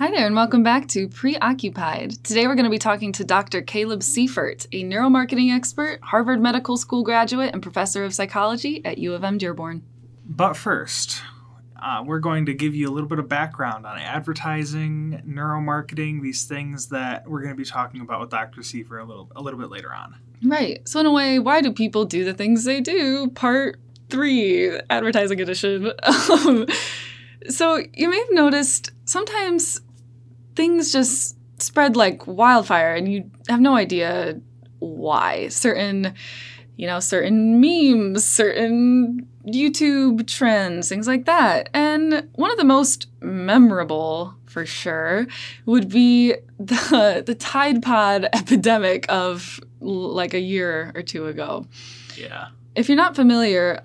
Hi there, and welcome back to Preoccupied. Today we're going to be talking to Dr. Caleb Seifert, a neuromarketing expert, Harvard Medical School graduate, and professor of psychology at U of M Dearborn. But first, we're going to give you a little bit of background on advertising, neuromarketing, these things that we're going to be talking about with Dr. Seifert a little bit later on. Right. So in a way, why do people do the things they do? Part 3, advertising edition. So you may have noticed sometimes things just spread like wildfire and you have no idea why. Certain memes, certain YouTube trends, things like that. And one of the most memorable, for sure, would be the Tide Pod epidemic of like a year or two ago. Yeah. If you're not familiar,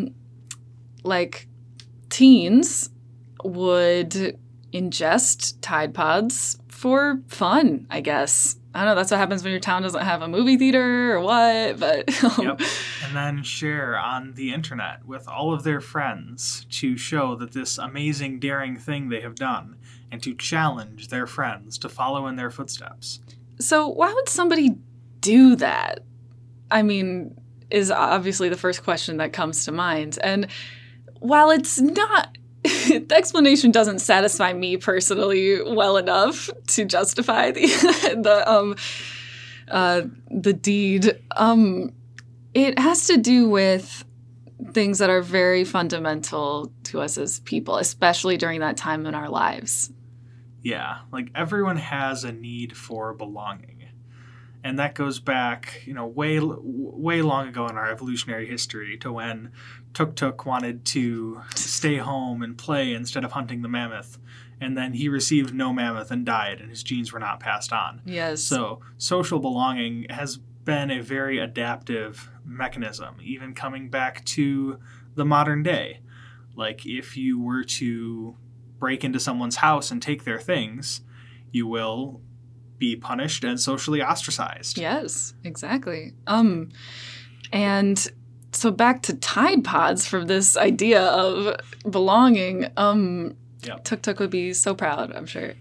teens would ingest Tide Pods for fun, I guess. I don't know, that's what happens when your town doesn't have a movie theater or what, but... Yep. And then share on the internet with all of their friends to show that this amazing, daring thing they have done and to challenge their friends to follow in their footsteps. So why would somebody do that? I mean, is obviously the first question that comes to mind. And while it's not... the explanation doesn't satisfy me personally well enough to justify the deed. It has to do with things that are very fundamental to us as people, especially during that time in our lives. Yeah, like everyone has a need for belonging. And that goes back, way long ago in our evolutionary history to when Tuk-Tuk wanted to stay home and play instead of hunting the mammoth. And then he received no mammoth and died, and his genes were not passed on. Yes. So social belonging has been a very adaptive mechanism, even coming back to the modern day. Like if you were to break into someone's house and take their things, you will be punished and socially ostracized. Yes, exactly. And so back to Tide Pods from this idea of belonging. Yep. Tuk-Tuk would be so proud, I'm sure.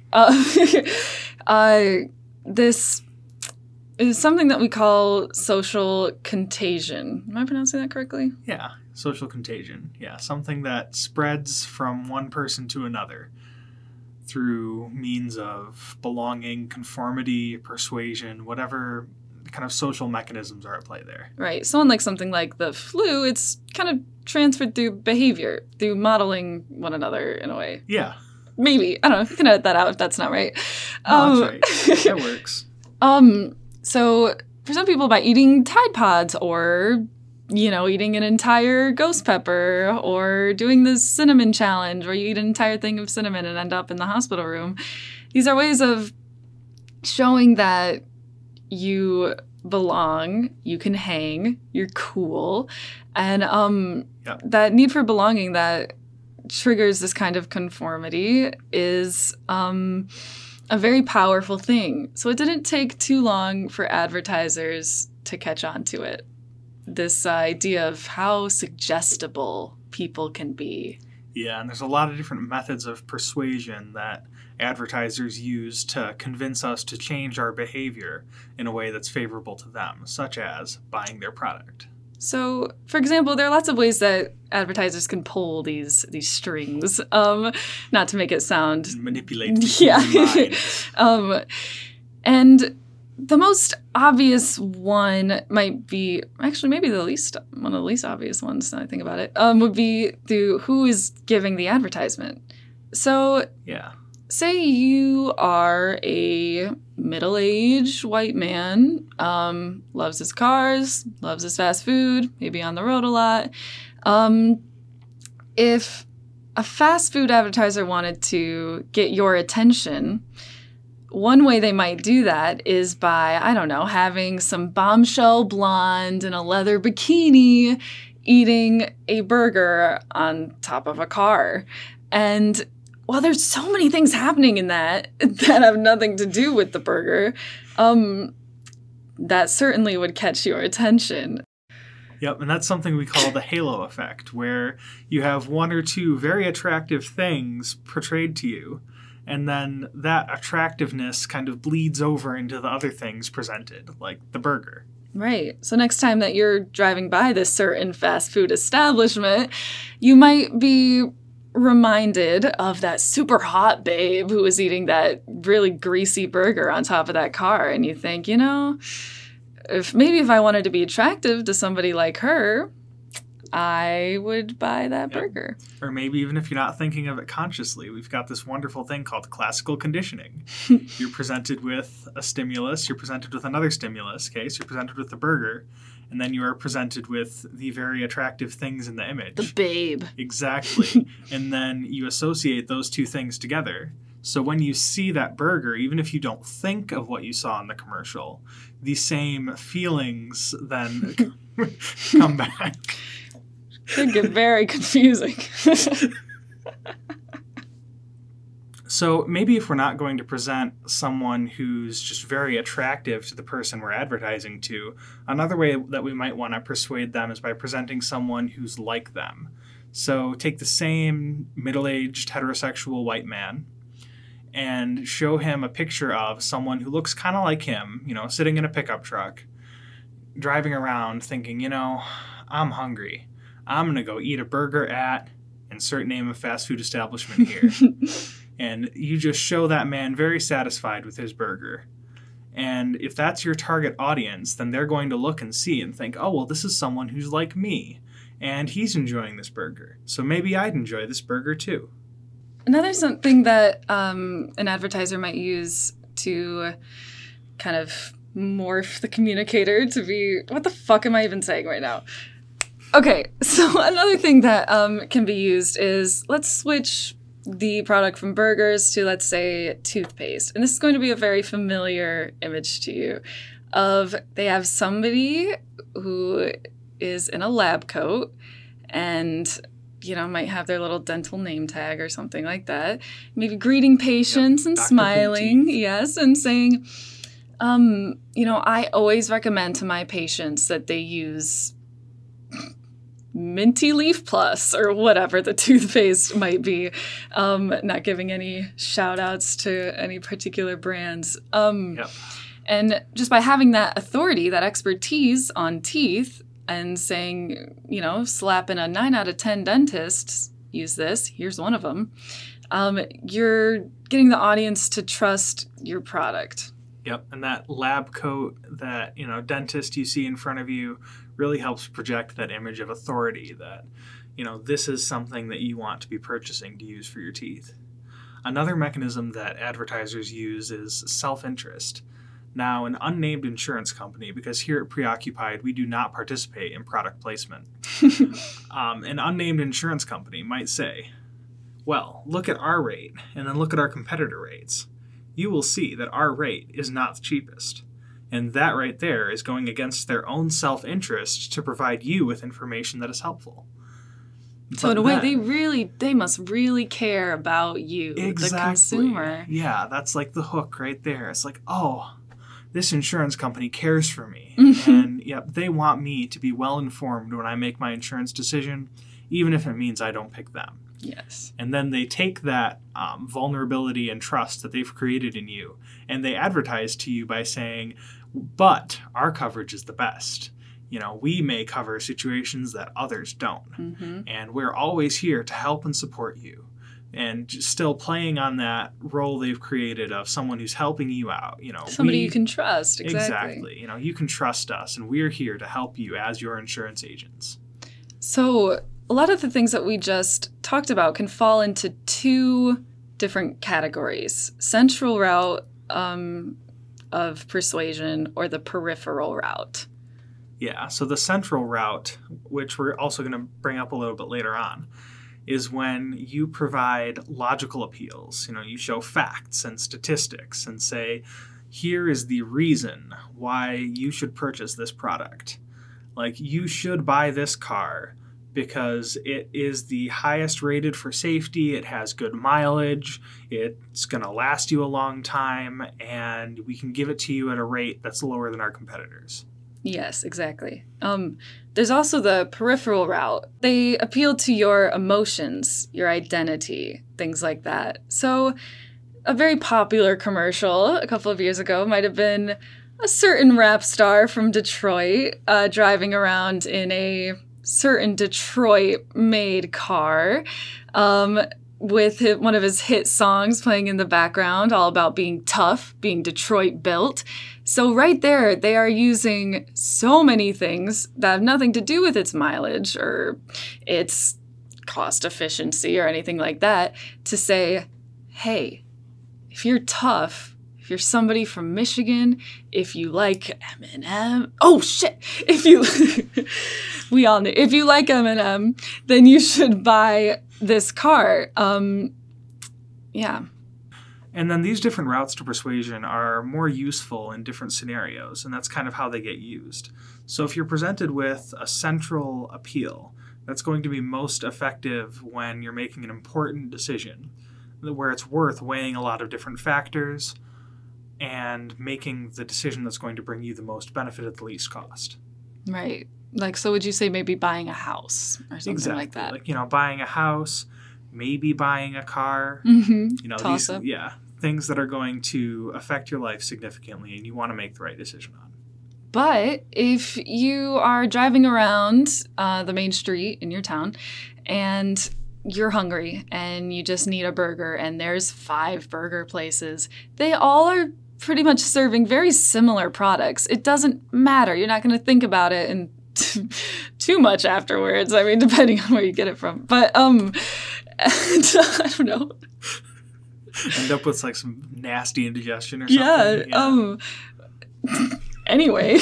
This is something that we call social contagion. Am I pronouncing that correctly? Yeah, social contagion. Yeah, something that spreads from one person to another through means of belonging, conformity, persuasion, whatever kind of social mechanisms are at play there. Right. So unlike something like the flu, it's kind of transferred through behavior, through modeling one another in a way. Yeah. Maybe. I don't know. You can edit that out if that's not right. No, that's right. That works. So for some people, by eating Tide Pods or... eating an entire ghost pepper or doing the cinnamon challenge where you eat an entire thing of cinnamon and end up in the hospital room. These are ways of showing that you belong, you can hang, you're cool. And that need for belonging that triggers this kind of conformity is a very powerful thing. So it didn't take too long for advertisers to catch on to it. This idea of how suggestible people can be. Yeah, and there's a lot of different methods of persuasion that advertisers use to convince us to change our behavior in a way that's favorable to them, such as buying their product. So, for example, there are lots of ways that advertisers can pull these strings, not to make it sound... Manipulate the mind. And... the most obvious one might be, actually maybe one of the least obvious ones, now I think about it, would be through who is giving the advertisement. So, yeah. Say you are a middle-aged white man, loves his cars, loves his fast food, maybe on the road a lot. If a fast food advertiser wanted to get your attention... one way they might do that is by, I don't know, having some bombshell blonde in a leather bikini eating a burger on top of a car. And while there's so many things happening in that have nothing to do with the burger, that certainly would catch your attention. Yep, and that's something we call the halo effect, where you have one or two very attractive things portrayed to you, And then that attractiveness kind of bleeds over into the other things presented, like the burger. Right. So next time that you're driving by this certain fast food establishment, you might be reminded of that super hot babe who was eating that really greasy burger on top of that car. And you think, if I wanted to be attractive to somebody like her, I would buy that burger. Or maybe even if you're not thinking of it consciously, we've got this wonderful thing called classical conditioning. You're presented with a stimulus, you're presented with another stimulus case, you're presented with the burger, and then you are presented with the very attractive things in the image. The babe. Exactly. And then you associate those two things together. So when you see that burger, even if you don't think of what you saw in the commercial, the same feelings then come back. Could get very confusing. So maybe if we're not going to present someone who's just very attractive to the person we're advertising to, another way that we might want to persuade them is by presenting someone who's like them. So take the same middle-aged heterosexual white man and show him a picture of someone who looks kind of like him, sitting in a pickup truck, driving around thinking, I'm hungry. I'm going to go eat a burger at insert name of fast food establishment here. And you just show that man very satisfied with his burger. And if that's your target audience, then they're going to look and see and think, oh, well, this is someone who's like me. And he's enjoying this burger. So maybe I'd enjoy this burger too. Another something that an advertiser might use to kind of morph the communicator to be... What the fuck am I even saying right now? Okay, so another thing that can be used is, let's switch the product from burgers to, let's say, toothpaste. And this is going to be a very familiar image to you of they have somebody who is in a lab coat and, might have their little dental name tag or something like that. Maybe greeting patients and Dr. smiling, Teeth. yes, and saying, I always recommend to my patients that they use Minty Leaf Plus or whatever the toothpaste might be. Not giving any shout outs to any particular brands. And just by having that authority, that expertise on teeth and saying, slapping a 9 out of 10 dentists, use this, here's one of them, you're getting the audience to trust your product. Yep, and that lab coat, that, dentist you see in front of you really helps project that image of authority that, this is something that you want to be purchasing to use for your teeth. Another mechanism that advertisers use is self-interest. Now, an unnamed insurance company, because here at Preoccupied, we do not participate in product placement. An unnamed insurance company might say, well, look at our rate, and then look at our competitor rates. You will see that our rate is not the cheapest. And that right there is going against their own self-interest to provide you with information that is helpful. So in a way, they must really care about you, the consumer. Yeah, that's like the hook right there. It's like, oh, this insurance company cares for me. And they want me to be well-informed when I make my insurance decision, even if it means I don't pick them. Yes. And then they take that vulnerability and trust that they've created in you, and they advertise to you by saying, but our coverage is the best. We may cover situations that others don't. And we're always here to help and support you. And just still playing on that role they've created of someone who's helping you out. Somebody you can trust. Exactly. You can trust us, and we're here to help you as your insurance agents. So a lot of the things that we just talked about can fall into two different categories. Central route of persuasion or the peripheral route. Yeah, so the central route, which we're also going to bring up a little bit later on, is when you provide logical appeals. You show facts and statistics and say, here is the reason why you should purchase this product. Like, you should buy this car because it is the highest rated for safety, it has good mileage, it's going to last you a long time, and we can give it to you at a rate that's lower than our competitors. Yes, exactly. There's also the peripheral route. They appeal to your emotions, your identity, things like that. So a very popular commercial a couple of years ago might have been a certain rap star from Detroit driving around in a certain Detroit-made car with one of his hit songs playing in the background, all about being tough, being Detroit-built. So right there, they are using so many things that have nothing to do with its mileage or its cost efficiency or anything like that to say, hey, if you're tough, if you're somebody from Michigan, if you like Eminem, if you like Eminem, then you should buy this car. Yeah. And then these different routes to persuasion are more useful in different scenarios, and that's kind of how they get used. So if you're presented with a central appeal, that's going to be most effective when you're making an important decision, where it's worth weighing a lot of different factors and making the decision that's going to bring you the most benefit at the least cost. Right. Like, so would you say maybe buying a house or something like that? Like, buying a house, maybe buying a car. Mm-hmm. Toss-up. Things that are going to affect your life significantly and you want to make the right decision on. But if you are driving around the main street in your town and you're hungry and you just need a burger and there's 5 burger places, they all are pretty much serving very similar products. It doesn't matter. You're not going to think about it and too much afterwards. I mean, depending on where you get it from. But I don't know. End up with like some nasty indigestion or something. Yeah. Anyway.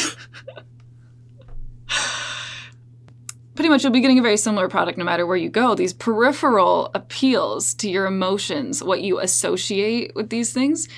Pretty much you'll be getting a very similar product no matter where you go. These peripheral appeals to your emotions, what you associate with these things,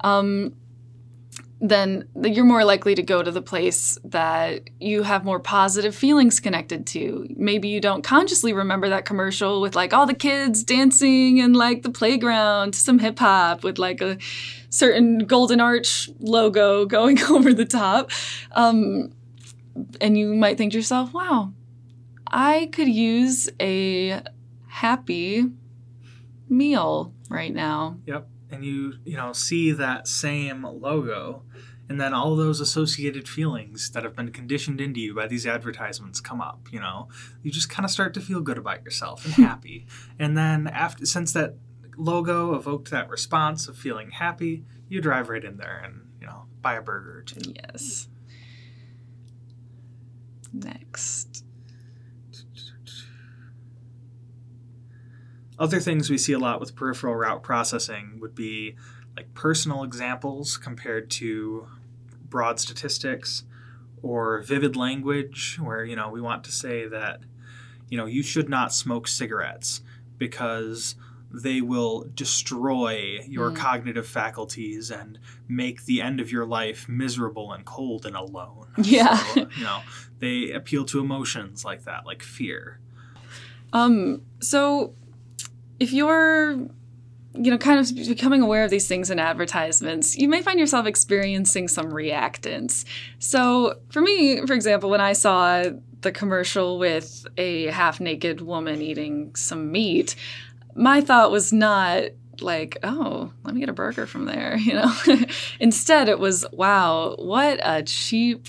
then you're more likely to go to the place that you have more positive feelings connected to. Maybe you don't consciously remember that commercial with like all the kids dancing and like the playground to some hip hop with like a certain Golden Arch logo going over the top. And you might think to yourself, wow, I could use a happy meal right now. Yep. And you see that same logo, and then all those associated feelings that have been conditioned into you by these advertisements come up. You just kind of start to feel good about yourself and happy. And then since that logo evoked that response of feeling happy, you drive right in there and buy a burger or two. Yes. Next. Other things we see a lot with peripheral route processing would be like personal examples compared to broad statistics, or vivid language where, we want to say that, you should not smoke cigarettes because they will destroy your cognitive faculties and make the end of your life miserable and cold and alone. Yeah. So, they appeal to emotions like that, like fear. So if you're, kind of becoming aware of these things in advertisements, you may find yourself experiencing some reactance. So for me, for example, when I saw the commercial with a half-naked woman eating some meat, my thought was not like, oh, let me get a burger from there, Instead, it was, wow, what a cheap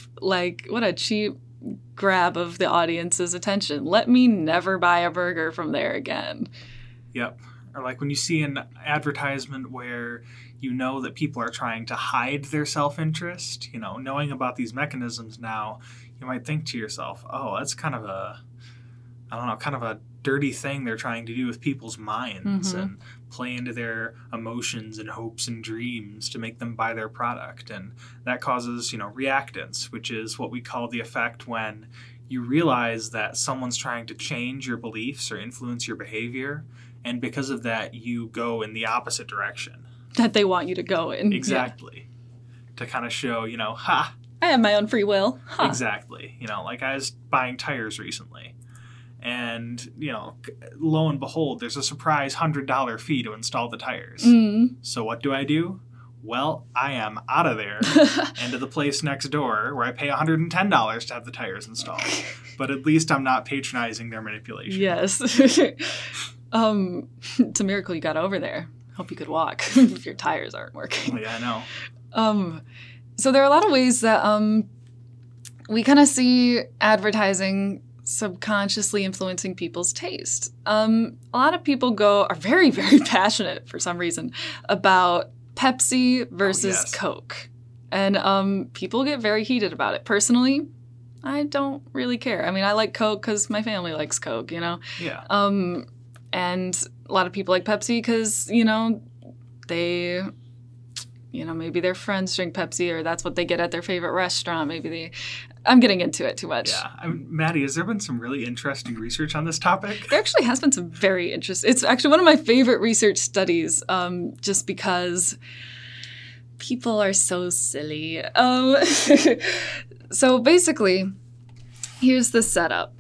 grab of the audience's attention. Let me never buy a burger from there again. Yep. Or like when you see an advertisement where that people are trying to hide their self-interest, knowing about these mechanisms now, you might think to yourself, oh, that's kind of a dirty thing they're trying to do with people's minds and play into their emotions and hopes and dreams to make them buy their product. And that causes, reactance, which is what we call the effect when you realize that someone's trying to change your beliefs or influence your behavior. And because of that, you go in the opposite direction. That they want you to go in. Exactly. Yeah. To kind of show, I have my own free will. Huh. Exactly. Like I was buying tires recently. And, lo and behold, there's a surprise $100 fee to install the tires. So what do? Well, I am out of there and to the place next door where I pay $110 to have the tires installed. But at least I'm not patronizing their manipulation. Yes. It's a miracle you got over there. Hope you could walk if your tires aren't working. Oh, yeah, I know. So there are a lot of ways that we kind of see advertising subconsciously influencing people's taste. A lot of people are very, very passionate for some reason about Pepsi versus Coke. And people get very heated about it. Personally, I don't really care. I mean, I like Coke because my family likes Coke, you know? Yeah. And a lot of people like Pepsi because, they... maybe their friends drink Pepsi or that's what they get at their favorite restaurant. I'm getting into it too much. Yeah. Maddie, has there been some really interesting research on this topic? There actually has been some very interesting. It's actually one of my favorite research studies just because people are so silly. So basically, here's the setup.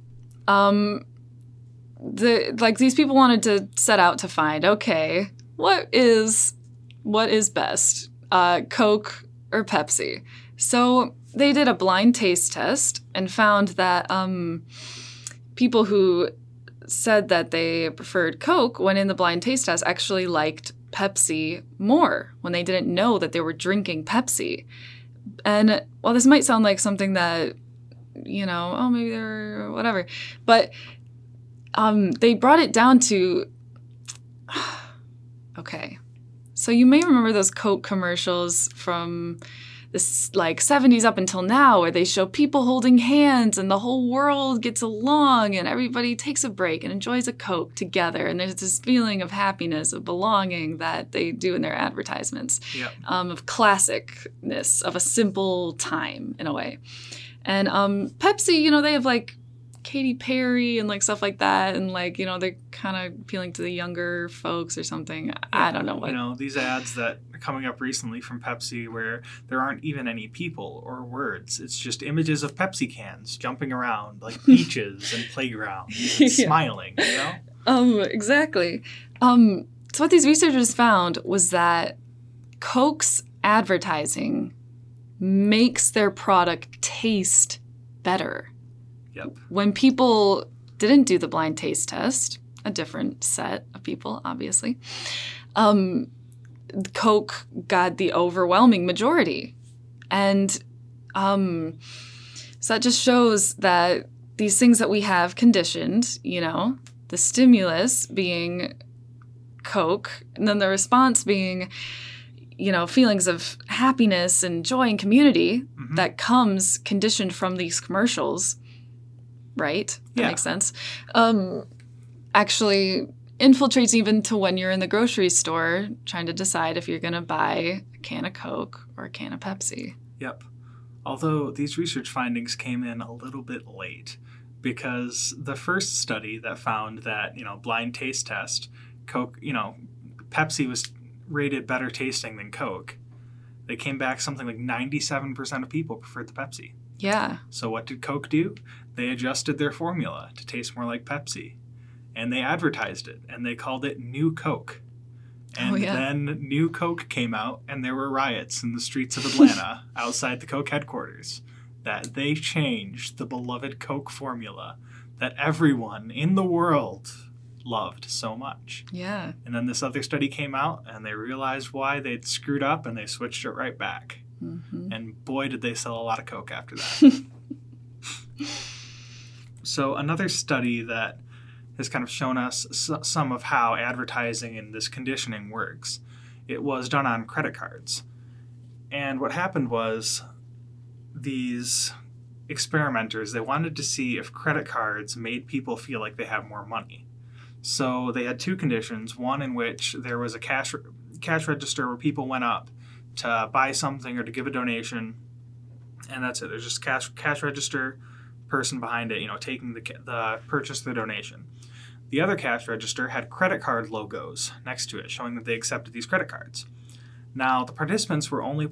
These people wanted to set out to find, okay, what is best, Coke or Pepsi? So they did a blind taste test and found that people who said that they preferred Coke when in the blind taste test actually liked Pepsi more when they didn't know that they were drinking Pepsi. And while this might sound like something that, maybe they're whatever, but they brought it down to, okay. So you may remember those Coke commercials from the 70s up until now where they show people holding hands and the whole world gets along and everybody takes a break and enjoys a Coke together. And there's this feeling of happiness, of belonging that they do in their advertisements, of classicness, of a simple time in a way. And Pepsi, they have Katy Perry and stuff like that, and they're kind of appealing to the younger folks or something. I don't know what. These ads that are coming up recently from Pepsi where there aren't even any people or words. It's just images of Pepsi cans jumping around like beaches and playgrounds and smiling, Exactly. So what these researchers found was that Coke's advertising makes their product taste better. Yep. When people didn't do the blind taste test, a different set of people, obviously, Coke got the overwhelming majority. And so that just shows that these things that we have conditioned, the stimulus being Coke, and then the response being, feelings of happiness and joy and community that comes conditioned from these commercials. Right? That makes sense. Actually infiltrates even to when you're in the grocery store trying to decide if you're going to buy a can of Coke or a can of Pepsi. Yep. Although these research findings came in a little bit late because the first study that found that, blind taste test, Coke, Pepsi was rated better tasting than Coke. They came back something like 97% of people preferred the Pepsi. Yeah. So what did Coke do? They adjusted their formula to taste more like Pepsi. And they advertised it, and they called it New Coke. And then New Coke came out, and there were riots in the streets of Atlanta outside the Coke headquarters. That they changed the beloved Coke formula that everyone in the world loved so much. Yeah. And then this other study came out, and they realized why they'd screwed up, and they switched it right back. Mm-hmm. And boy, did they sell a lot of Coke after that. So another study that has kind of shown us some of how advertising and this conditioning works, it was done on credit cards. And what happened was these experimenters, they wanted to see if credit cards made people feel like they have more money. So they had two conditions, one in which there was a cash register where people went up to buy something or to give a donation, and that's it. There's just cash register, person behind it, taking the purchase, the donation. The other cash register had credit card logos next to it, showing that they accepted these credit cards. Now, the participants were only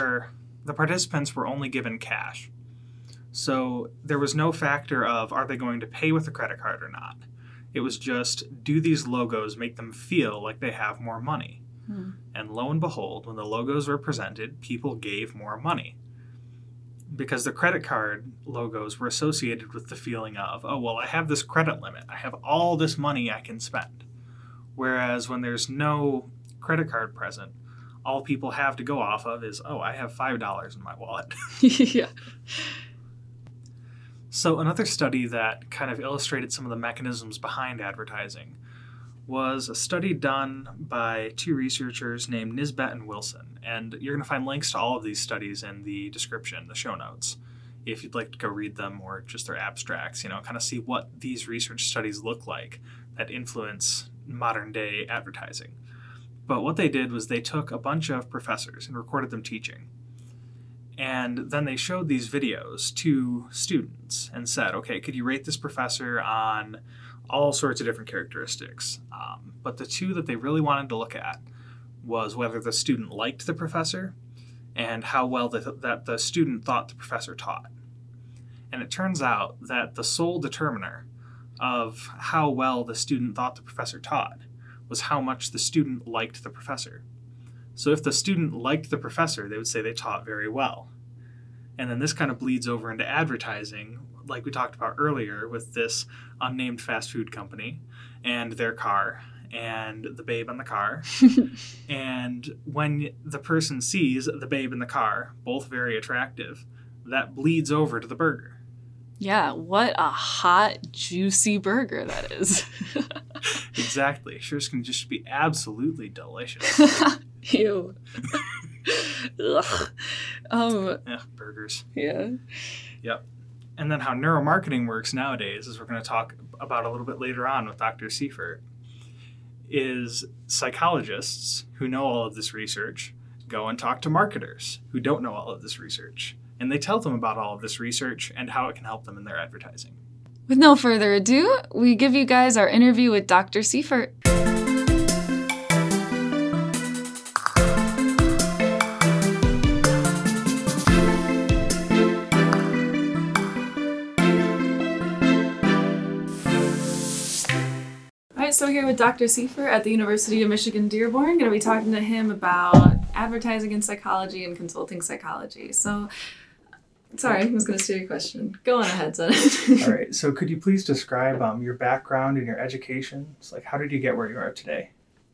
given cash, so there was no factor of are they going to pay with a credit card or not. It was just, do these logos make them feel like they have more money? And lo and behold, when the logos were presented, people gave more money. Because the credit card logos were associated with the feeling of, oh, well, I have this credit limit. I have all this money I can spend. Whereas when there's no credit card present, all people have to go off of is, oh, I have $5 in my wallet. Yeah. So another study that kind of illustrated some of the mechanisms behind advertising was a study done by two researchers named Nisbet and Wilson. And you're going to find links to all of these studies in the description, the show notes, if you'd like to go read them or just their abstracts, kind of see what these research studies look like that influence modern day advertising. But what they did was they took a bunch of professors and recorded them teaching. And then they showed these videos to students and said, okay, could you rate this professor on all sorts of different characteristics? But the two that they really wanted to look at was whether the student liked the professor and how well that the student thought the professor taught. And it turns out that the sole determiner of how well the student thought the professor taught was how much the student liked the professor. So if the student liked the professor, they would say they taught very well. And then this kind of bleeds over into advertising, like we talked about earlier with this unnamed fast food company and their car and the babe in the car. And when the person sees the babe in the car, both very attractive, that bleeds over to the burger. Yeah, what a hot, juicy burger that is. Exactly. Sure can just be absolutely delicious. Ew. Ugh. Burgers. Yeah. Yep. And then how neuromarketing works nowadays, as we're going to talk about a little bit later on with Dr. Seifert, is psychologists who know all of this research go and talk to marketers who don't know all of this research. And they tell them about all of this research and how it can help them in their advertising. With no further ado, we give you guys our interview with Dr. Seifert. So here with Dr. Seifert at the University of Michigan Dearborn, going to be talking to him about advertising in psychology and consulting psychology. So, sorry, I was going to steal your question. Go on ahead, son. All right. So could you please describe your background and your education? It's like, how did you get where you are today?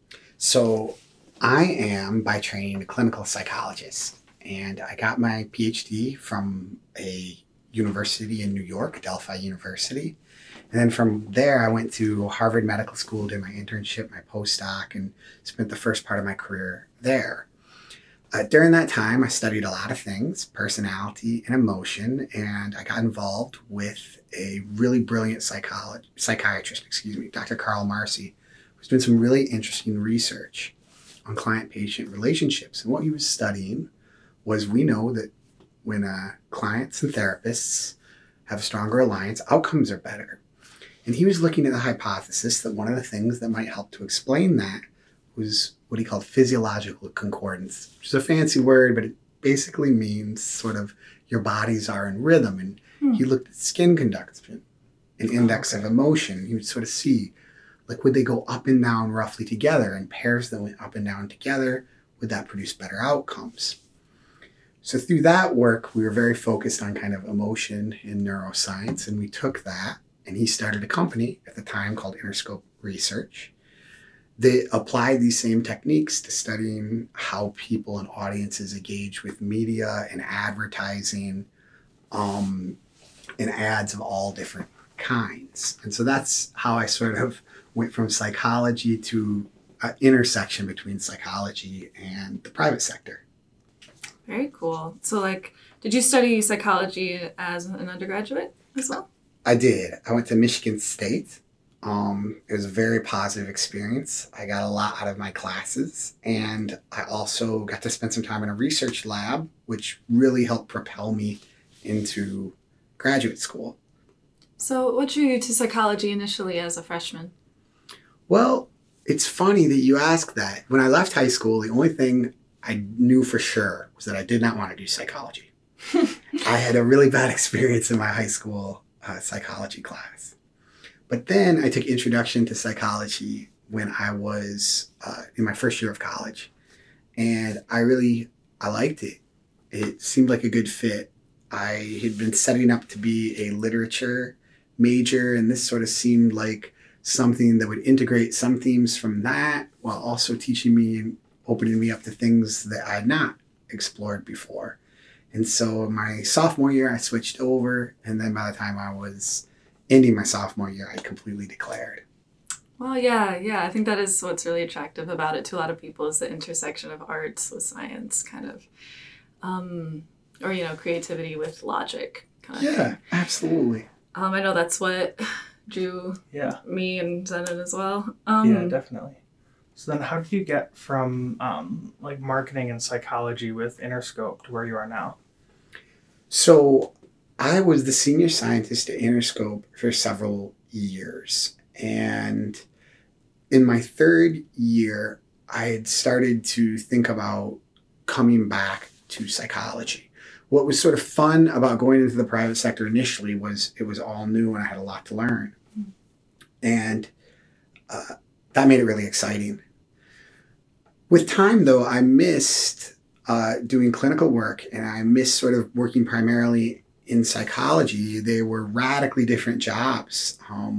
So I am by training a clinical psychologist, and I got my PhD from a university in New York, Delphi University. And then from there, I went to Harvard Medical School, did my internship, my postdoc, and spent the first part of my career there. During that time, I studied a lot of things, personality and emotion, and I got involved with a really brilliant psychiatrist, Dr. Carl Marcy, who's doing some really interesting research on client-patient relationships. And what he was studying was, we know that when clients and therapists have a stronger alliance, outcomes are better. And he was looking at the hypothesis that one of the things that might help to explain that was what he called physiological concordance, which is a fancy word, but it basically means sort of your bodies are in rhythm. And he looked at skin conduction, an index of emotion. He would sort of see, like, would they go up and down roughly together? And pairs that went up and down together, would that produce better outcomes? So through that work, we were very focused on kind of emotion in neuroscience, and we took that, and he started a company at the time called Interscope Research. They applied these same techniques to studying how people and audiences engage with media and advertising, and ads of all different kinds. And so that's how I sort of went from psychology to an intersection between psychology and the private sector. Very cool. So, did you study psychology as an undergraduate as well? I did. I went to Michigan State. It was a very positive experience. I got a lot out of my classes, and I also got to spend some time in a research lab, which really helped propel me into graduate school. So what drew you to psychology initially as a freshman? Well, it's funny that you ask that. When I left high school, the only thing I knew for sure was that I did not want to do psychology. I had a really bad experience in my high school psychology class. But then I took Introduction to Psychology when I was in my first year of college. And I liked it. It seemed like a good fit. I had been setting up to be a literature major, and this sort of seemed like something that would integrate some themes from that while also teaching me and opening me up to things that I had not explored before. And so my sophomore year, I switched over. And then by the time I was ending my sophomore year, I completely declared. Well, yeah. I think that is what's really attractive about it to a lot of people is the intersection of arts with science, kind of, or creativity with logic. Kind of thing. Absolutely. I know that's what drew me and Zenon as well. Yeah, definitely. So then, how did you get from like marketing and psychology with Interscope to where you are now? So I was the senior scientist at Interscope for several years. And in my third year, I had started to think about coming back to psychology. What was sort of fun about going into the private sector initially was it was all new and I had a lot to learn. And that made it really exciting. With time, though, I missed doing clinical work and I missed sort of working primarily in psychology. They were radically different jobs.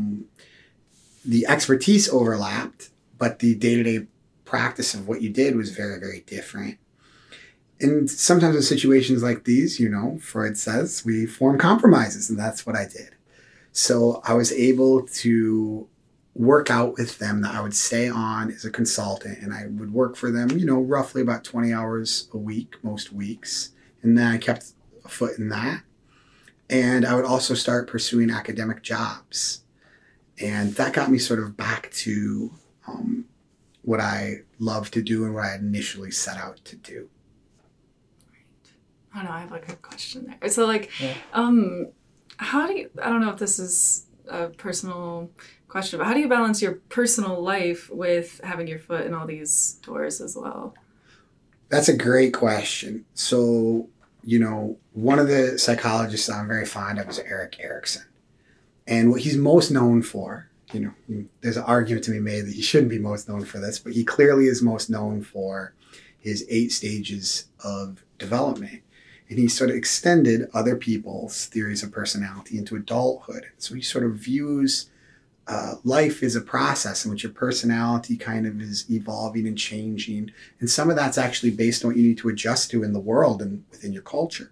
The expertise overlapped, but the day-to-day practice of what you did was very, very different. And sometimes in situations like these, Freud says we form compromises, and that's what I did. So I was able to work out with them that I would stay on as a consultant, and I would work for them, roughly about 20 hours a week, most weeks. And then I kept a foot in that. And I would also start pursuing academic jobs. And that got me sort of back to what I love to do and what I had initially set out to do. I don't know, I have like a question there. So how do you, I don't know if this is a personal question, but how do you balance your personal life with having your foot in all these doors as well? That's a great question. So, one of the psychologists I'm very fond of is Erik Erikson. And what he's most known for, there's an argument to be made that he shouldn't be most known for this, but he clearly is most known for his 8 stages of development. And he sort of extended other people's theories of personality into adulthood. So he sort of views life as a process in which your personality kind of is evolving and changing. And some of that's actually based on what you need to adjust to in the world and within your culture.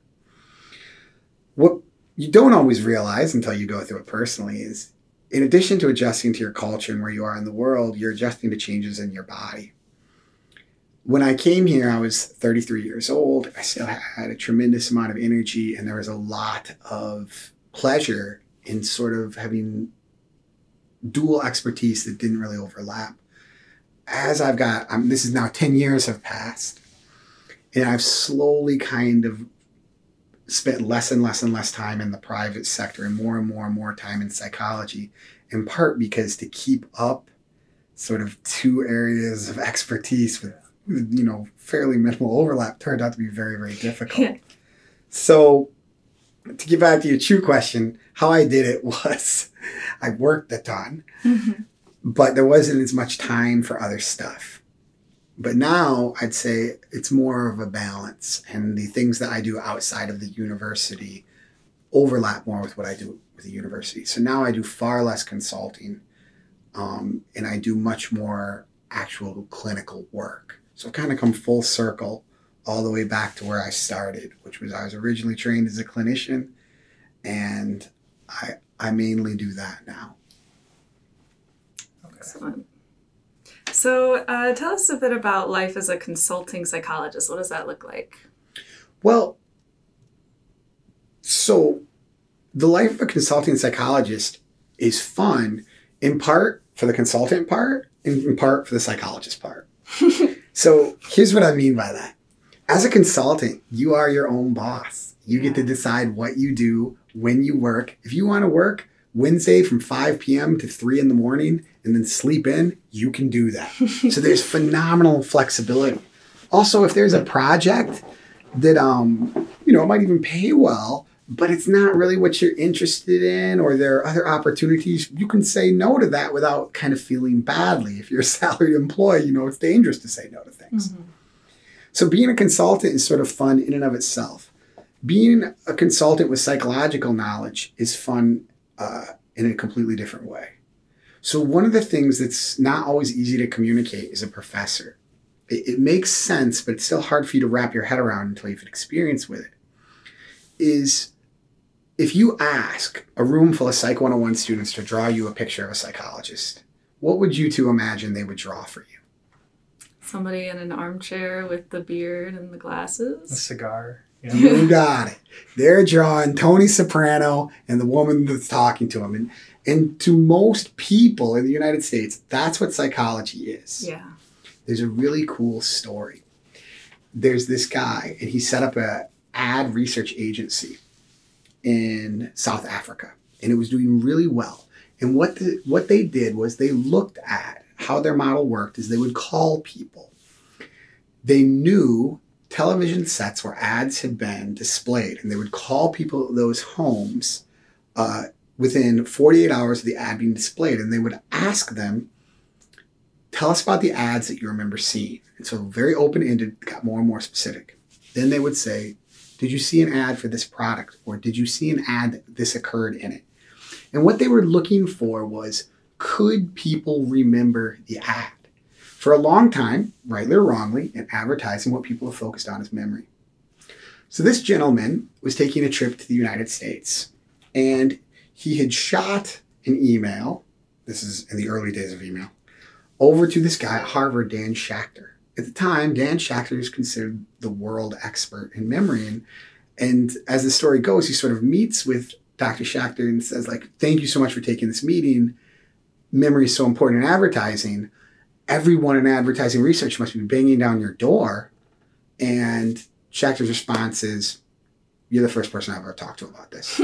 What you don't always realize until you go through it personally is, in addition to adjusting to your culture and where you are in the world, you're adjusting to changes in your body. When I came here, I was 33 years old. I still had a tremendous amount of energy, and there was a lot of pleasure in sort of having dual expertise that didn't really overlap. As I've got, this is now 10 years have passed, and I've slowly kind of spent less and less time in the private sector and more time in psychology, in part because to keep up sort of 2 areas of expertise with fairly minimal overlap turned out to be very, very difficult. Yeah. So to get back to your true question, how I did it was I worked a ton, but there wasn't as much time for other stuff. But now I'd say it's more of a balance, and the things that I do outside of the university overlap more with what I do with the university. So now I do far less consulting, and I do much more actual clinical work. So I've kind of come full circle all the way back to where I started, which was I was originally trained as a clinician, and I mainly do that now. Okay. Excellent. So tell us a bit about life as a consulting psychologist. What does that look like? Well, so the life of a consulting psychologist is fun, in part for the consultant part, and in part for the psychologist part. So here's what I mean by that. As a consultant, you are your own boss. You get to decide what you do, when you work. If you want to work Wednesday from 5 p.m. to 3 in the morning and then sleep in, you can do that. So there's phenomenal flexibility. Also, if there's a project that, it might even pay well, but it's not really what you're interested in, or there are other opportunities, you can say no to that without kind of feeling badly. If you're a salaried employee, it's dangerous to say no to things. Mm-hmm. So being a consultant is sort of fun in and of itself. Being a consultant with psychological knowledge is fun in a completely different way. So one of the things that's not always easy to communicate as a professor, it makes sense, but it's still hard for you to wrap your head around until you've had experience with it, is if you ask a room full of Psych 101 students to draw you a picture of a psychologist, what would you two imagine they would draw for you? Somebody in an armchair with the beard and the A glasses. cigar. Yeah. You got it. They're drawing Tony Soprano and the woman that's talking to him. And to most people in the United States, that's what psychology is. Yeah. There's a really cool story. There's this guy, and he set up a ad research agency in South Africa, and it was doing really well. And what they did was they looked at how their model worked is they would call people. They knew television sets where ads had been displayed, and they would call people at those homes within 48 hours of the ad being displayed, and they would ask them, tell us about the ads that you remember seeing. And so very open-ended, got more and more specific. Then they would say, did you see an ad for this product? Or did you see an ad that this occurred in it? And what they were looking for was, could people remember the ad? For a long time, rightly or wrongly, in advertising, what people have focused on is memory. So this gentleman was taking a trip to the United States, and he had shot an email, this is in the early days of email, over to this guy at Harvard, Dan Schachter. At the time, Dan Schachter is considered the world expert in memory. And as the story goes, he sort of meets with Dr. Schachter and says, like, thank you so much for taking this meeting. Memory is so important in advertising. Everyone in advertising research must be banging down your door. And Schachter's response is, you're the first person I've ever talked to about this.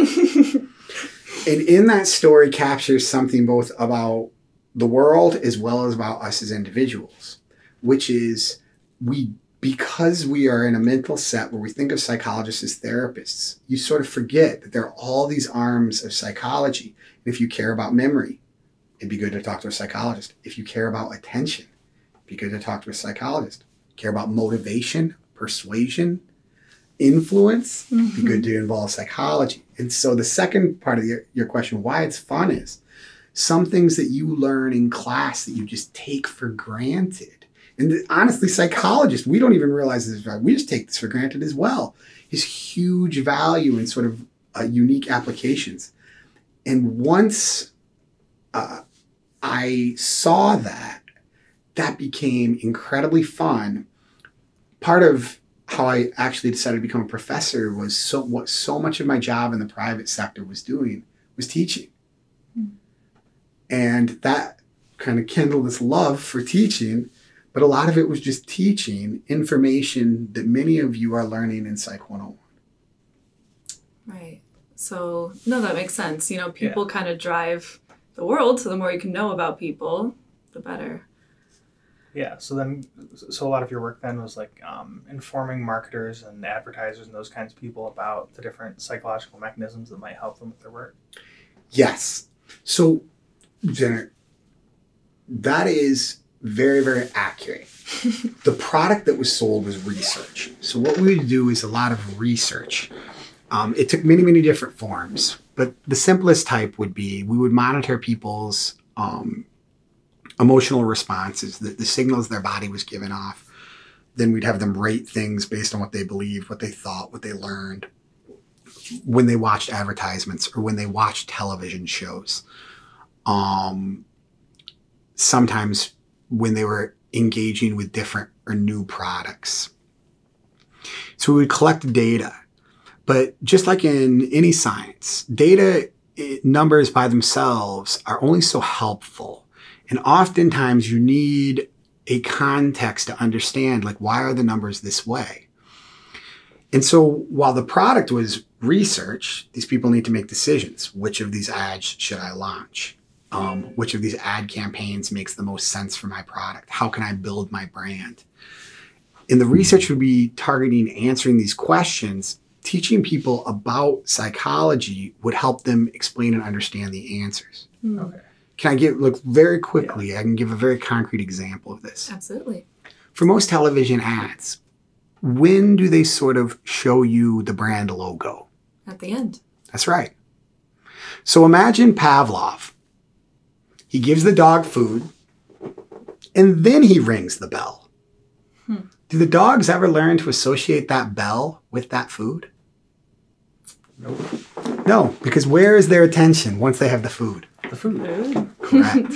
And in that story captures something both about the world as well as about us as individuals, which is because we are in a mental set where we think of psychologists as therapists, you sort of forget that there are all these arms of psychology. And if you care about memory, it'd be good to talk to a psychologist. If you care about attention, it'd be good to talk to a psychologist. Care about motivation, persuasion, influence, it'd be good to involve psychology. And so the second part of your question, why it's fun, is some things that you learn in class that you just take for granted. And honestly, psychologists, we don't even realize this, right? We just take this for granted as well. Is huge value in sort of unique applications. And once I saw that became incredibly fun. Part of how I actually decided to become a professor was what so much of my job in the private sector was doing was teaching. And that kind of kindled this love for teaching, but a lot of it was just teaching information that many of you are learning in Psych 101. Right. So, no, that makes sense. You know, people kind of drive the world, so the more you can know about people, the better. Yeah, so a lot of your work then was like informing marketers and advertisers and those kinds of people about the different psychological mechanisms that might help them with their work. Yes. So, Jenner, that is very, very accurate. The product that was sold was research. So what we would do is a lot of research. It took many, many different forms, but the simplest type would be we would monitor people's emotional responses, the signals their body was giving off. Then we'd have them rate things based on what they believed, what they thought, what they learned when they watched advertisements or when they watched television shows. Sometimes when they were engaging with different or new products. So we would collect data. But just like in any science, data numbers by themselves are only so helpful. And oftentimes you need a context to understand, like, why are the numbers this way? And so while the product was research, these people need to make decisions. Which of these ads should I launch? Which of these ad campaigns makes the most sense for my product? How can I build my brand? And the research would be targeting answering these questions. Teaching people about psychology would help them explain and understand the answers. Okay. Can I look very quickly? I can give a very concrete example of this. Absolutely. For most television ads, when do they sort of show you the brand logo? At the end. That's right. So imagine Pavlov He gives the dog food, and then he rings the bell. Do the dogs ever learn to associate that bell with that food? Nope. No, because where is their attention once they have the food? The food. Correct.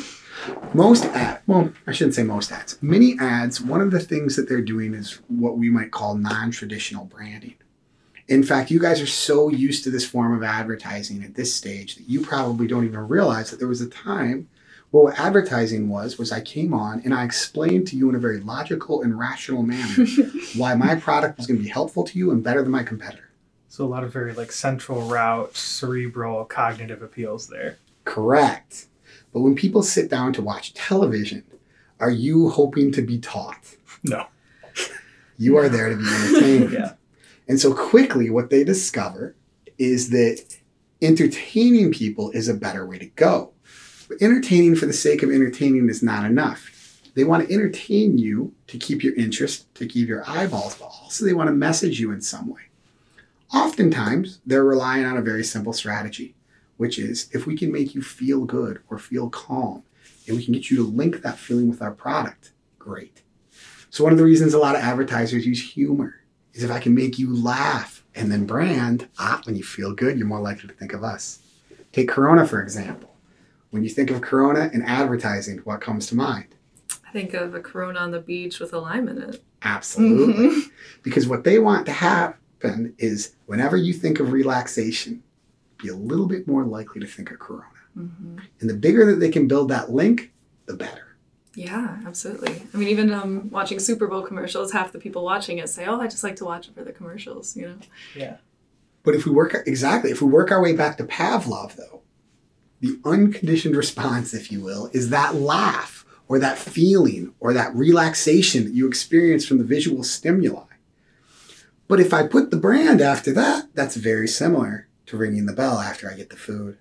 I shouldn't say most ads. Many ads, one of the things that they're doing is what we might call non-traditional branding. In fact, you guys are so used to this form of advertising at this stage that you probably don't even realize that there was a time where what advertising was I came on and I explained to you in a very logical and rational manner why my product was going to be helpful to you and better than my competitor. So a lot of very like central route, cerebral, cognitive appeals there. Correct. But when people sit down to watch television, are you hoping to be taught? No. You are there to be entertained. Yeah. And so quickly what they discover is that entertaining people is a better way to go. But entertaining for the sake of entertaining is not enough. They want to entertain you to keep your interest, to keep your eyeballs, but also they want to message you in some way. Oftentimes, they're relying on a very simple strategy, which is if we can make you feel good or feel calm, and we can get you to link that feeling with our product, great. So one of the reasons a lot of advertisers use humor is if I can make you laugh and then brand, when you feel good, you're more likely to think of us. Take Corona, for example. When you think of Corona and advertising, what comes to mind? I think of a Corona on the beach with a lime in it. Absolutely. Mm-hmm. Because what they want to happen is whenever you think of relaxation, be a little bit more likely to think of Corona. Mm-hmm. And the bigger that they can build that link, the better. Yeah, absolutely. I mean, even watching Super Bowl commercials, half the people watching it say, I just like to watch it for the commercials, you know? Yeah. But if we work our way back to Pavlov, though, the unconditioned response, if you will, is that laugh or that feeling or that relaxation that you experience from the visual stimuli. But if I put the brand after that, that's very similar to ringing the bell after I get the food.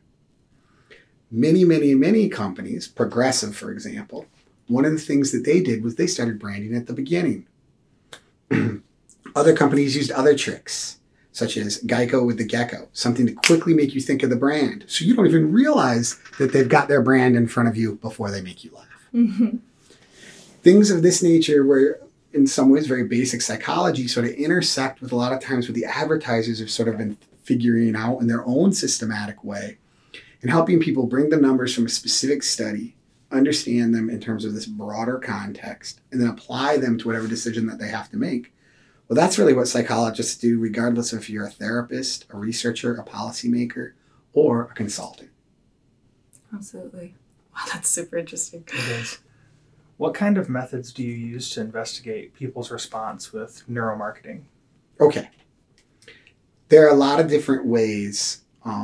Many, many, many companies, Progressive, for example, one of the things that they did was they started branding at the beginning. Other companies used other tricks, such as Geico with the gecko, something to quickly make you think of the brand. So you don't even realize that they've got their brand in front of you before they make you laugh. Mm-hmm. Things of this nature where, in some ways, very basic psychology sort of intersect with a lot of times what the advertisers have sort of been figuring out in their own systematic way and helping people bring the numbers from a specific study, understand them in terms of this broader context, and then apply them to whatever decision that they have to make. Well, that's really what psychologists do, regardless of if you're a therapist, a researcher, a policymaker, or a consultant. Absolutely. Wow, that's super interesting. It is. What kind of methods do you use to investigate people's response with neuromarketing? Okay. There are a lot of different ways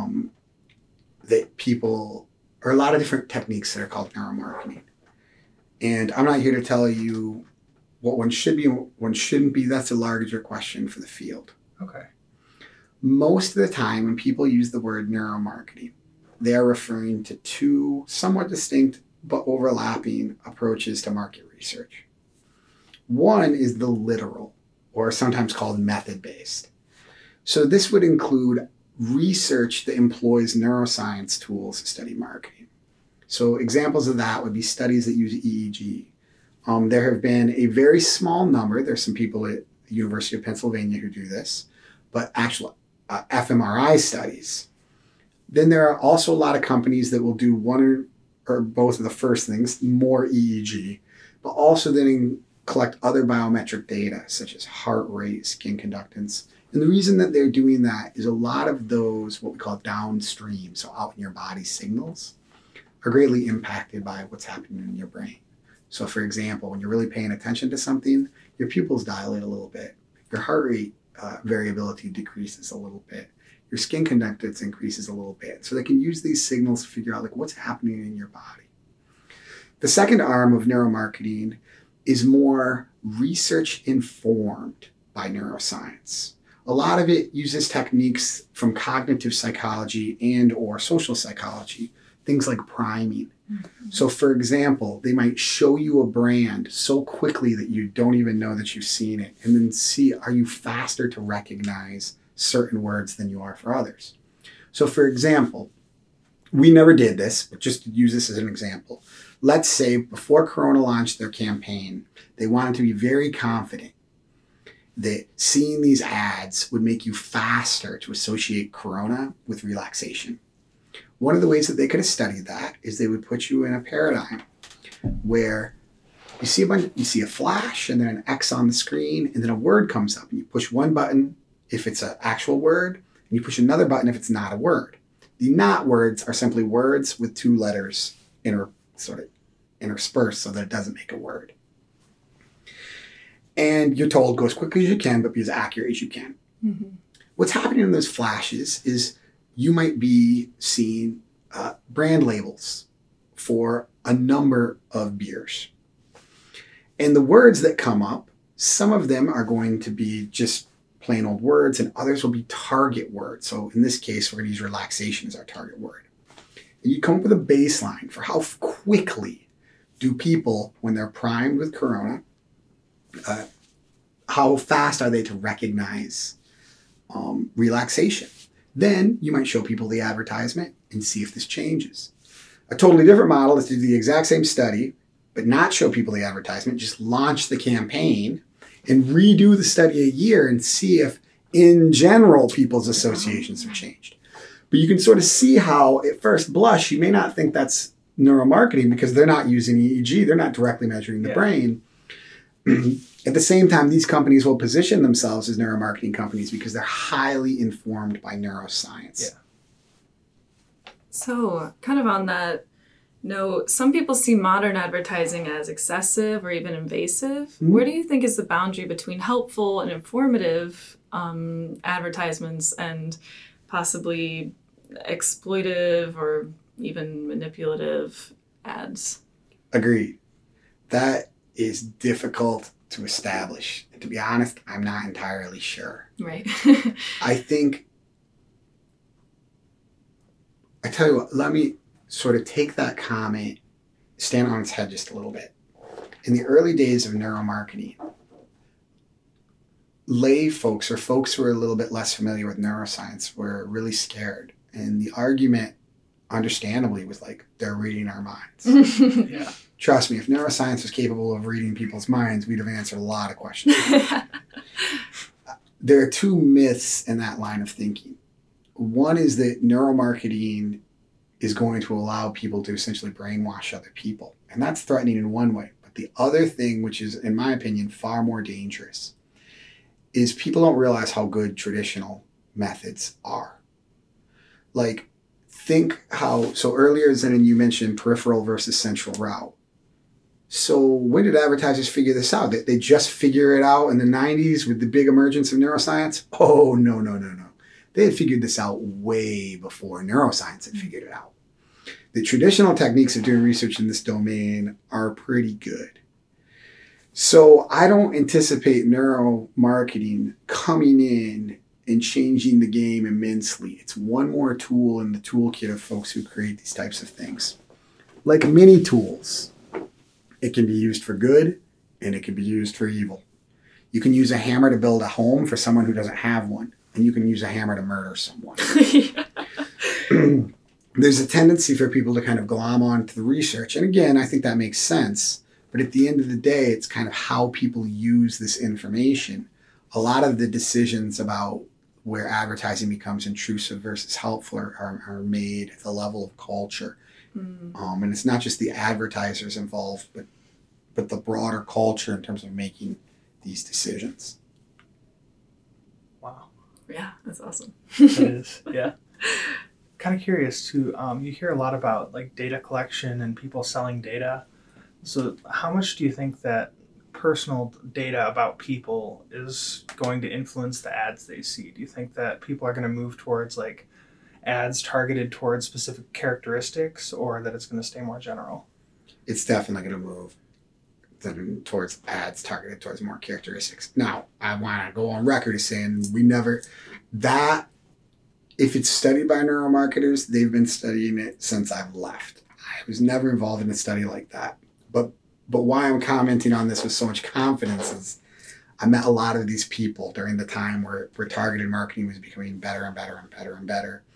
a lot of different techniques that are called neuromarketing. And I'm not here to tell you what one should be and what one shouldn't be. That's a larger question for the field. Okay. Most of the time when people use the word neuromarketing, they are referring to two somewhat distinct but overlapping approaches to market research. One is the literal, or sometimes called method-based. So this would include research that employs neuroscience tools to study marketing. So examples of that would be studies that use EEG. There have been a very small number, there's some people at the University of Pennsylvania who do this, but actual fMRI studies. Then there are also a lot of companies that will do one or both of the first things, more EEG, but also then collect other biometric data such as heart rate, skin conductance. And the reason that they're doing that is a lot of those, what we call downstream, so out in your body signals, are greatly impacted by what's happening in your brain. So for example, when you're really paying attention to something, your pupils dilate a little bit. Your heart rate variability decreases a little bit. Your skin conductance increases a little bit. So they can use these signals to figure out like what's happening in your body. The second arm of neuromarketing is more research informed by neuroscience. A lot of it uses techniques from cognitive psychology and or social psychology, things like priming. Mm-hmm. So for example, they might show you a brand so quickly that you don't even know that you've seen it, and then see, are you faster to recognize certain words than you are for others? So for example, we never did this, but just to use this as an example. Let's say before Corona launched their campaign, they wanted to be very confident that seeing these ads would make you faster to associate Corona with relaxation. One of the ways that they could have studied that is they would put you in a paradigm where you see a flash and then an X on the screen and then a word comes up and you push one button if it's an actual word and you push another button if it's not a word. The not words are simply words with two letters interspersed so that it doesn't make a word. And you're told go as quickly as you can, but be as accurate as you can. Mm-hmm. What's happening in those flashes is you might be seeing brand labels for a number of beers. And the words that come up, some of them are going to be just plain old words and others will be target words. So in this case, we're going to use relaxation as our target word. And you come up with a baseline for how quickly do people, when they're primed with Corona, how fast are they to recognize relaxation? Then you might show people the advertisement and see if this changes. A totally different model is to do the exact same study, but not show people the advertisement, just launch the campaign and redo the study a year and see if, in general, people's associations have changed. But you can sort of see how, at first blush, you may not think that's neuromarketing because they're not using EEG. They're not directly measuring the brain. At the same time, these companies will position themselves as neuromarketing companies because they're highly informed by neuroscience. Yeah. So, kind of on that note, some people see modern advertising as excessive or even invasive. Mm-hmm. Where do you think is the boundary between helpful and informative advertisements and possibly exploitive or even manipulative ads? Agreed. That is difficult to establish. And to be honest, I'm not entirely sure. Right. I tell you what, let me sort of take that comment, stand on its head just a little bit. In the early days of neuromarketing, lay folks or folks who are a little bit less familiar with neuroscience were really scared. And the argument, understandably, was like, they're reading our minds. Yeah. Trust me, if neuroscience was capable of reading people's minds, we'd have answered a lot of questions. There are two myths in that line of thinking. One is that neuromarketing is going to allow people to essentially brainwash other people. And that's threatening in one way. But the other thing, which is, in my opinion, far more dangerous, is people don't realize how good traditional methods are. Like, think how, so earlier, Zenon, you mentioned peripheral versus central route. So when did advertisers figure this out? They just figure it out in the 90s with the big emergence of neuroscience? Oh, no. They had figured this out way before neuroscience had figured it out. The traditional techniques of doing research in this domain are pretty good. So I don't anticipate neuromarketing coming in and changing the game immensely. It's one more tool in the toolkit of folks who create these types of things. Like many tools, it can be used for good and it can be used for evil. You can use a hammer to build a home for someone who doesn't have one, and you can use a hammer to murder someone. There's a tendency for people to kind of glom onto the research. And again, I think that makes sense. But at the end of the day, it's kind of how people use this information. A lot of the decisions about where advertising becomes intrusive versus helpful are made at the level of culture. Mm. And it's not just the advertisers involved, but the broader culture in terms of making these decisions. Wow. Yeah, that's awesome. It is, yeah. Kind of curious too, you hear a lot about like data collection and people selling data. So how much do you think that personal data about people is going to influence the ads they see? Do you think that people are going to move towards like ads targeted towards specific characteristics, or that it's going to stay more general? It's definitely going to move towards ads targeted towards more characteristics. Now, I want to go on record as saying if it's studied by neuromarketers, they've been studying it since I've left. I was never involved in a study like that. But why I'm commenting on this with so much confidence is I met a lot of these people during the time where targeted marketing was becoming better and better and better and better.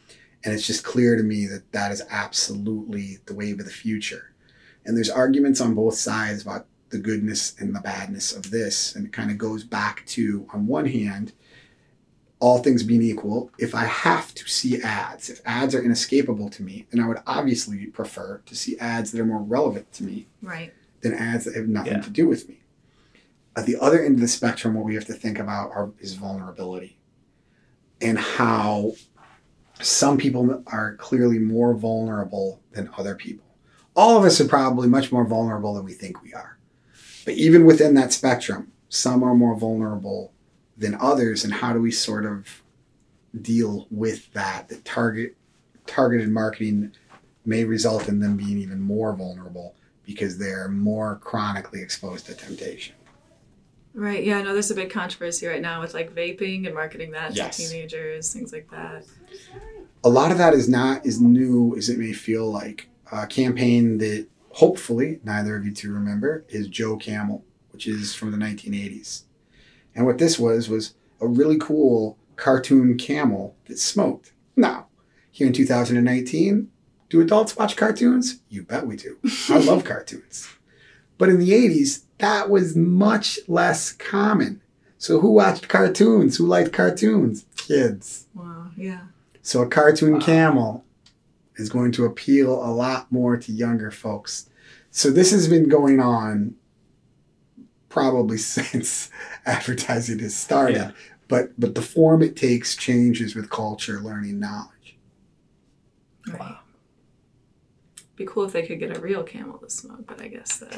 And it's just clear to me that that is absolutely the wave of the future. And there's arguments on both sides about the goodness and the badness of this. And it kind of goes back to, on one hand, all things being equal, if I have to see ads, if ads are inescapable to me, then I would obviously prefer to see ads that are more relevant to me than ads that have nothing to do with me. At the other end of the spectrum, what we have to think about is vulnerability, and how some people are clearly more vulnerable than other people. All of us are probably much more vulnerable than we think we are. But even within that spectrum, some are more vulnerable than others, and how do we sort of deal with that? That targeted marketing may result in them being even more vulnerable because they're more chronically exposed to temptation. Right. Yeah, I know there's a big controversy right now with like vaping and marketing that to teenagers, things like that. A lot of that is not as new as it may feel like. A campaign that hopefully neither of you two remember is Joe Camel, which is from the 1980s. And what this was a really cool cartoon camel that smoked. Now, here in 2019, do adults watch cartoons? You bet we do. I love cartoons. But in the 80s, that was much less common. So who watched cartoons? Who liked cartoons? Kids. Wow, yeah. So a cartoon camel is going to appeal a lot more to younger folks. So this has been going on probably since advertising has started. Yeah. But the form it takes changes with culture, learning, knowledge. Right. Wow. Be cool if they could get a real camel to smoke, but I guess that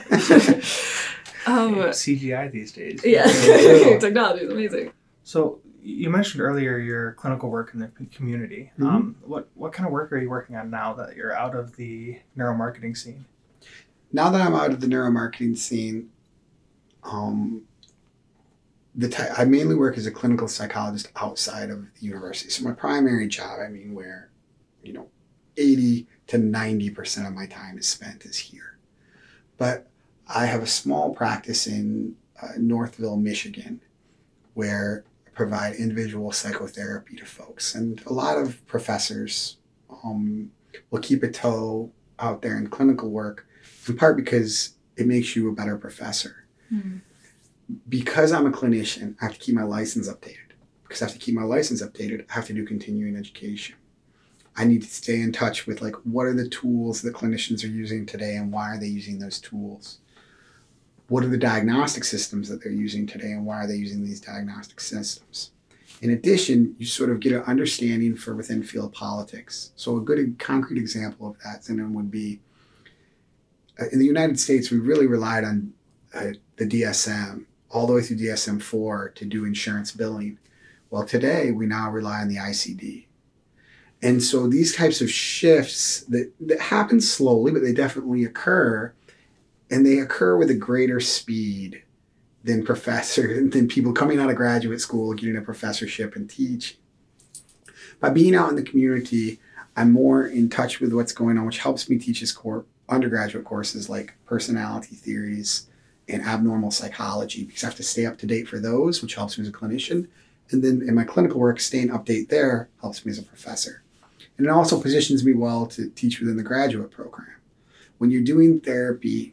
CGI these days. Yeah, technology is amazing. So you mentioned earlier your clinical work in the community. Mm-hmm. What kind of work are you working on now that you're out of the neuromarketing scene? Now that I'm out of the neuromarketing scene, I mainly work as a clinical psychologist outside of the university. So my primary job, where 80 to 90% of my time is spent is here. But I have a small practice in Northville, Michigan, where I provide individual psychotherapy to folks. And a lot of professors will keep a toe out there in clinical work, in part because it makes you a better professor. Mm-hmm. Because I'm a clinician, I have to keep my license updated. Because I have to keep my license updated, I have to do continuing education. I need to stay in touch with what are the tools that clinicians are using today and why are they using those tools? What are the diagnostic systems that they're using today and why are they using these diagnostic systems? In addition, you sort of get an understanding for within field politics. So a good concrete example of that then would be, in the United States, we really relied on the DSM all the way through DSM-4 to do insurance billing. Well, today we now rely on the ICD. And so these types of shifts that happen slowly, but they definitely occur, and they occur with a greater speed than people coming out of graduate school, getting a professorship and teaching. By being out in the community, I'm more in touch with what's going on, which helps me teach undergraduate courses like personality theories and abnormal psychology, because I have to stay up to date for those, which helps me as a clinician. And then in my clinical work, staying update there helps me as a professor. And it also positions me well to teach within the graduate program. When you're doing therapy,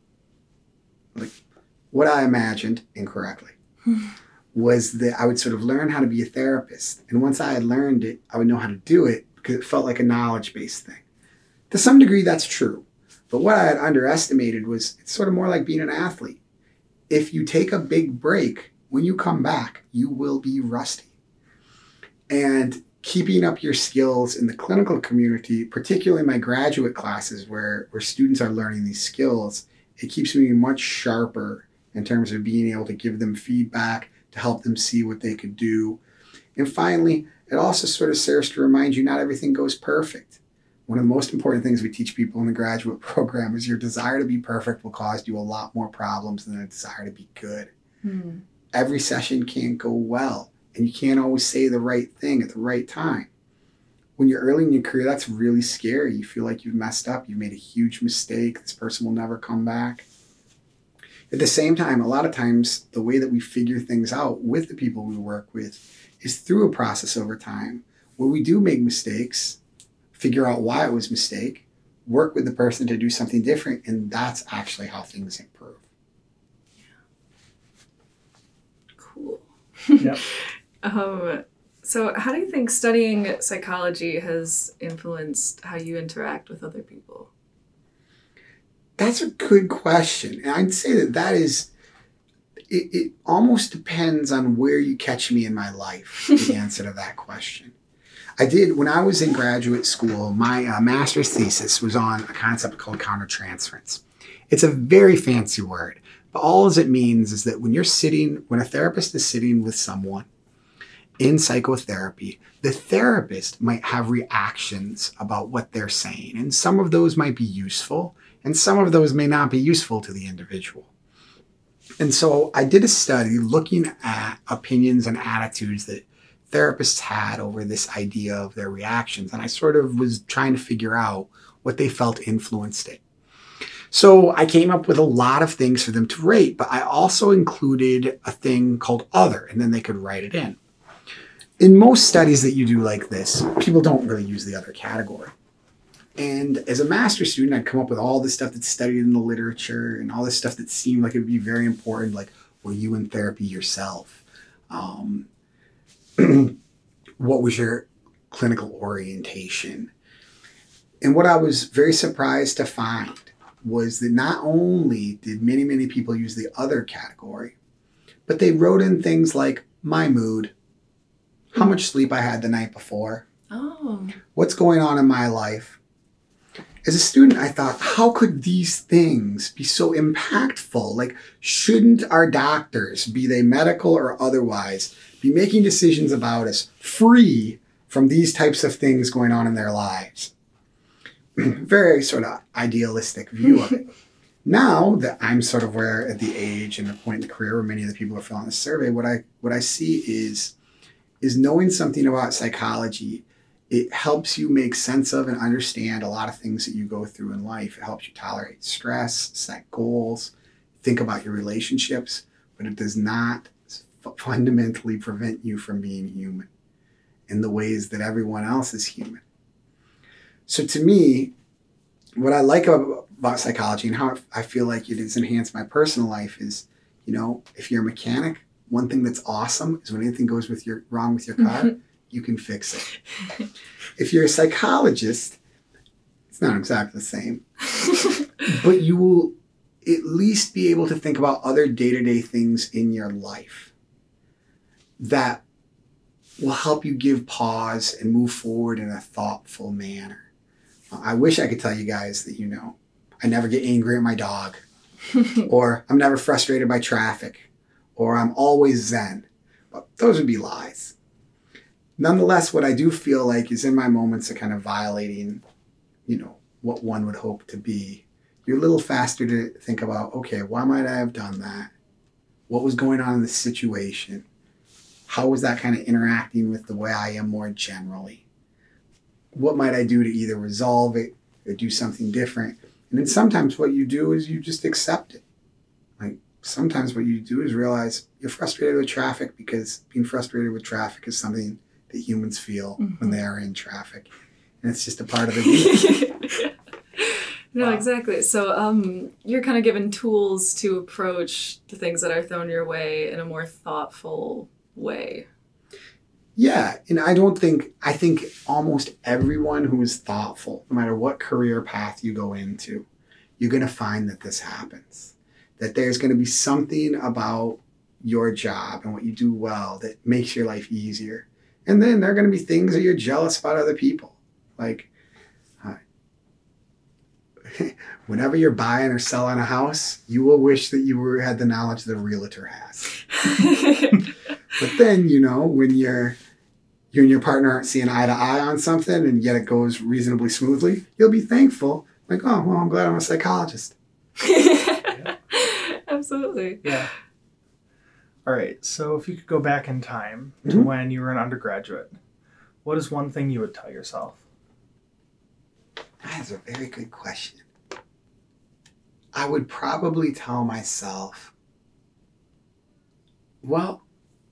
what I imagined incorrectly was that I would sort of learn how to be a therapist. And once I had learned it, I would know how to do it because it felt like a knowledge-based thing. To some degree, that's true. But what I had underestimated was it's sort of more like being an athlete. If you take a big break, when you come back, you will be rusty. And keeping up your skills in the clinical community, particularly my graduate classes where students are learning these skills, it keeps me much sharper in terms of being able to give them feedback, to help them see what they could do. And finally, it also sort of serves to remind you not everything goes perfect. One of the most important things we teach people in the graduate program is your desire to be perfect will cause you a lot more problems than a desire to be good. Mm. Every session can't go well, and you can't always say the right thing at the right time. When you're early in your career, that's really scary. You feel like you've messed up, you've made a huge mistake, this person will never come back. At the same time, a lot of times, the way that we figure things out with the people we work with is through a process over time where we do make mistakes, figure out why it was a mistake, work with the person to do something different, and that's actually how things improve. Cool. Yep. So how do you think studying psychology has influenced how you interact with other people? That's a good question. And I'd say that is, it almost depends on where you catch me in my life, the answer to that question. When I was in graduate school, my master's thesis was on a concept called countertransference. It's a very fancy word, but all it means is that when a therapist is sitting with someone in psychotherapy, the therapist might have reactions about what they're saying. And some of those might be useful, and some of those may not be useful to the individual. And so I did a study looking at opinions and attitudes that therapists had over this idea of their reactions. And I sort of was trying to figure out what they felt influenced it. So I came up with a lot of things for them to rate, but I also included a thing called other, and then they could write it in. In most studies that you do like this, people don't really use the other category. And as a master's student, I'd come up with all this stuff that's studied in the literature and all this stuff that seemed like it would be very important, like, were you in therapy yourself? What was your clinical orientation? And what I was very surprised to find was that not only did many, many people use the other category, but they wrote in things like my mood, how much sleep I had the night before, what's going on in my life. As a student, I thought, how could these things be so impactful? Like, shouldn't our doctors, be they medical or otherwise, be making decisions about us free from these types of things going on in their lives? Very sort of idealistic view of it. Now that I'm sort of at the age and the point in the career where many of the people are filling the survey, what I see is knowing something about psychology. It helps you make sense of and understand a lot of things that you go through in life. It helps you tolerate stress, set goals, think about your relationships, but it does not fundamentally prevent you from being human in the ways that everyone else is human. So to me, what I like about psychology and how I feel like it has enhanced my personal life is, if you're a mechanic, one thing that's awesome is when anything goes wrong with your car, you can fix it. If you're a psychologist, it's not exactly the same, but you will at least be able to think about other day-to-day things in your life that will help you give pause and move forward in a thoughtful manner. I wish I could tell you guys that, I never get angry at my dog, or I'm never frustrated by traffic, or I'm always zen. But those would be lies. Nonetheless, what I do feel like is in my moments of kind of violating, what one would hope to be, you're a little faster to think about, okay, why might I have done that? What was going on in the situation? How was that kind of interacting with the way I am more generally? What might I do to either resolve it or do something different? And then sometimes what you do is you just accept it. Like sometimes what you do is realize you're frustrated with traffic because being frustrated with traffic is something that humans feel when they are in traffic. And it's just a part of the deal. No, wow. Exactly. So you're kind of given tools to approach the things that are thrown your way in a more thoughtful way. Yeah. And I think almost everyone who is thoughtful, no matter what career path you go into, you're going to find that this happens. That there's going to be something about your job and what you do well that makes your life easier. And then there are going to be things that you're jealous about other people. Like, whenever you're buying or selling a house, you will wish that you had the knowledge that a realtor has. But then, when you and your partner aren't seeing eye to eye on something and yet it goes reasonably smoothly, you'll be thankful. Like, oh, well, I'm glad I'm a psychologist. Yeah. Absolutely. Yeah. All right. So if you could go back in time to when you were an undergraduate, what is one thing you would tell yourself? That is a very good question. I would probably tell myself, well,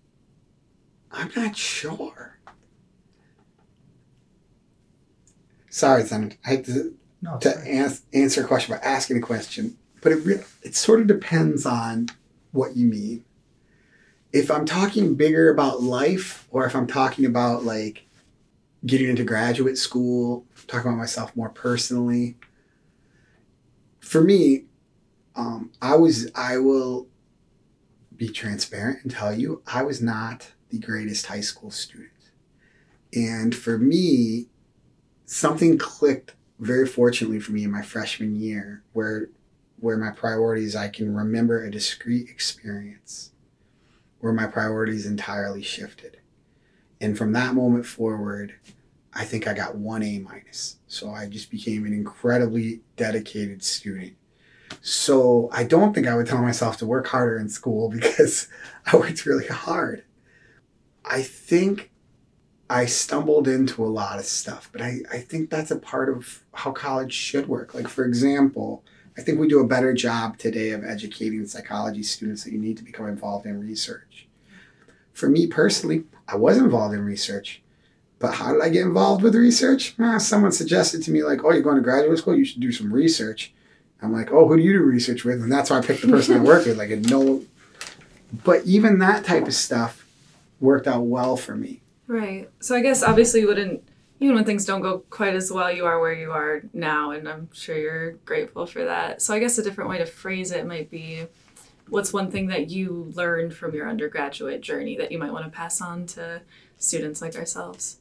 I'm not sure. sorry, Zen, I had No, answer a question by asking a question, but it sort of depends on what you mean. If I'm talking bigger about life, or if I'm talking about like getting into graduate school, talking about myself more personally, for me, I will be transparent and tell you I was not the greatest high school student. And for me, something clicked very fortunately for me in my freshman year where my priorities, I can remember a discrete experience where my priorities entirely shifted. And from that moment forward, I think I got 1 A minus. So I just became an incredibly dedicated student. So I don't think I would tell myself to work harder in school because I worked really hard. I think I stumbled into a lot of stuff, but I think that's a part of how college should work. Like, for example, I think we do a better job today of educating psychology students that you need to become involved in research. For me personally, I was involved in research, but how did I get involved with research? Someone suggested to me, like, oh, you're going to graduate school, you should do some research. I'm like, oh, who do you do research with? And that's why I picked the person I worked with. Like, but even that type of stuff worked out well for me. Right. So I guess obviously you wouldn't, even when things don't go quite as well, you are where you are now, and I'm sure you're grateful for that. So I guess a different way to phrase it might be, what's one thing that you learned from your undergraduate journey that you might want to pass on to students like ourselves?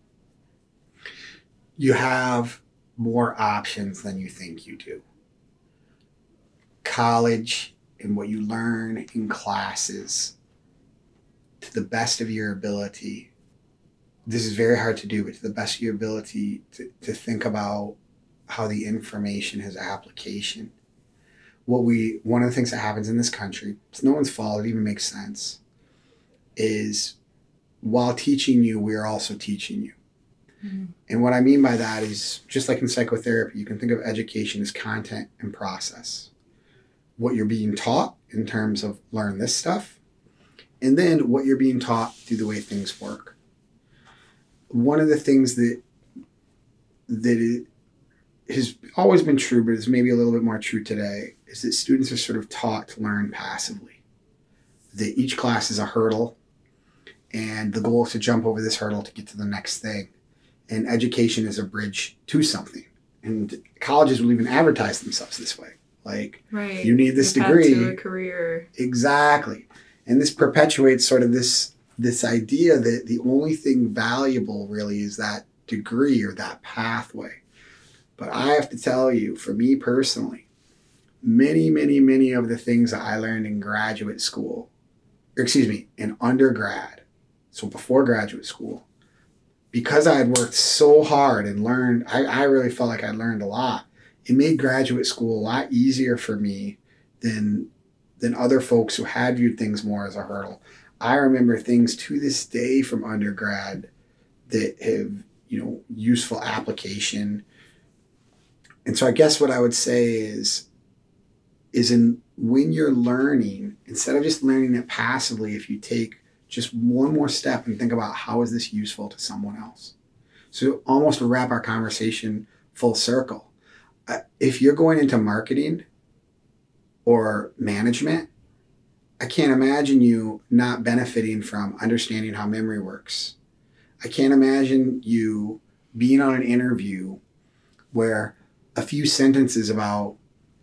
You have more options than you think you do. College and what you learn in classes, to the best of your ability, this is very hard to do, but to the best of your ability to think about how the information has application. One of the things that happens in this country, it's no one's fault, it even makes sense, is while teaching you, we're also teaching you. Mm-hmm. And what I mean by that is, just like in psychotherapy, you can think of education as content and process. What you're being taught in terms of learn this stuff, and then what you're being taught through the way things work. One of the things that it has always been true, but is maybe a little bit more true today, is that students are sort of taught to learn passively. That each class is a hurdle, and the goal is to jump over this hurdle to get to the next thing. And education is a bridge to something. And colleges will even advertise themselves this way. Like, right. You need this degree. To a career. Exactly. And this perpetuates sort of this idea that the only thing valuable really is that degree or that pathway. But I have to tell you, for me personally, many, many, many of the things that I learned in graduate school, in undergrad, so before graduate school, because I had worked so hard and learned, I really felt like I learned a lot. It made graduate school a lot easier for me than other folks who had viewed things more as a hurdle. I remember things to this day from undergrad that have, useful application. And so I guess what I would say is when you're learning, instead of just learning it passively, if you take just one more step and think about how is this useful to someone else. So almost to wrap our conversation full circle, if you're going into marketing or management, I can't imagine you not benefiting from understanding how memory works. I can't imagine you being on an interview where a few sentences about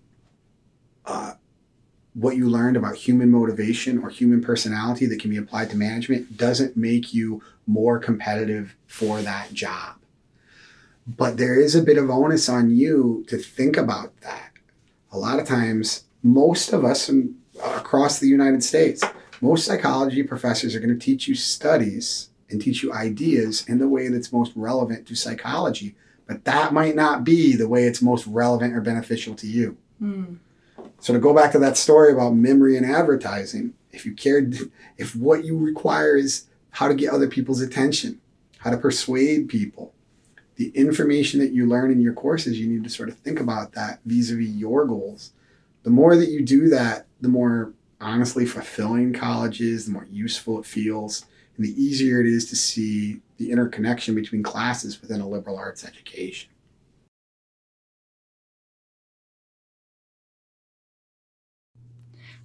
what you learned about human motivation or human personality that can be applied to management doesn't make you more competitive for that job. But there is a bit of onus on you to think about that. A lot of times, most of us across the United States, most psychology professors are going to teach you studies and teach you ideas in the way that's most relevant to psychology. But that might not be the way it's most relevant or beneficial to you. Mm. So to go back to that story about memory and advertising, if what you require is how to get other people's attention, how to persuade people, the information that you learn in your courses, you need to sort of think about that vis-a-vis your goals. The more that you do that, the more honestly fulfilling college is, the more useful it feels, and the easier it is to see the interconnection between classes within a liberal arts education.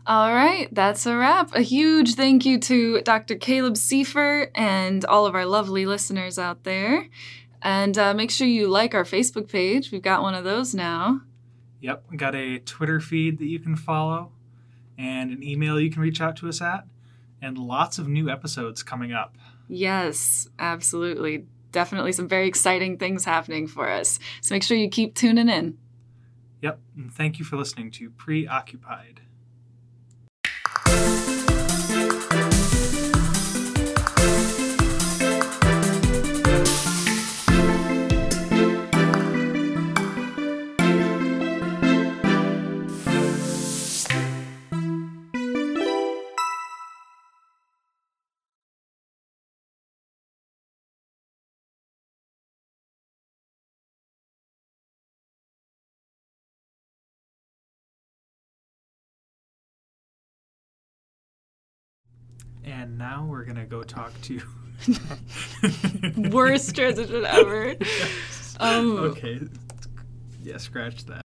All right, that's a wrap. A huge thank you to Dr. Caleb Seifert and all of our lovely listeners out there. And make sure you like our Facebook page. We've got one of those now. Yep, we got a Twitter feed that you can follow and an email you can reach out to us at, and lots of new episodes coming up. Yes, absolutely. Definitely some very exciting things happening for us. So make sure you keep tuning in. Yep, and thank you for listening to Preoccupied. And now we're going to go talk to... Worst transition ever. Okay. Yeah, scratch that.